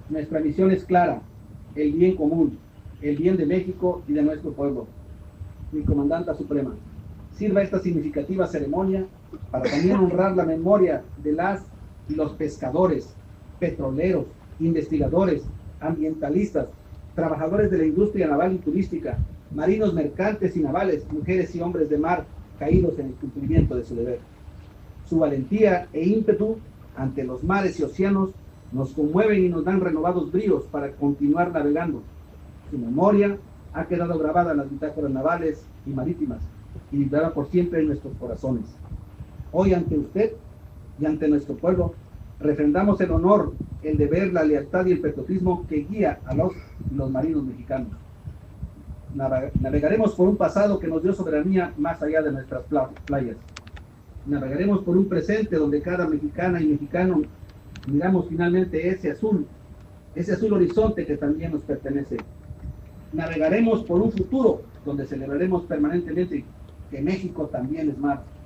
Nuestra misión es clara: el bien común, el bien de México y de nuestro pueblo. Mi comandanta suprema, sirva esta significativa ceremonia para también honrar la memoria de las y los pescadores, petroleros, investigadores, ambientalistas, trabajadores de la industria naval y turística, marinos mercantes y navales, mujeres y hombres de mar caídos en el cumplimiento de su deber. Su valentía e ímpetu ante los mares y océanos nos conmueven y nos dan renovados bríos para continuar navegando. Su memoria ha quedado grabada en las bitácoras navales y marítimas y vivirá por siempre en nuestros corazones. Hoy, ante usted y ante nuestro pueblo, refrendamos el honor, el deber, la lealtad y el patriotismo que guía a los marinos mexicanos. Navegaremos por un pasado que nos dio soberanía más allá de nuestras playas. Navegaremos por un presente donde cada mexicana y mexicano miramos finalmente ese azul horizonte que también nos pertenece. Navegaremos por un futuro donde celebraremos permanentemente que México también es mar,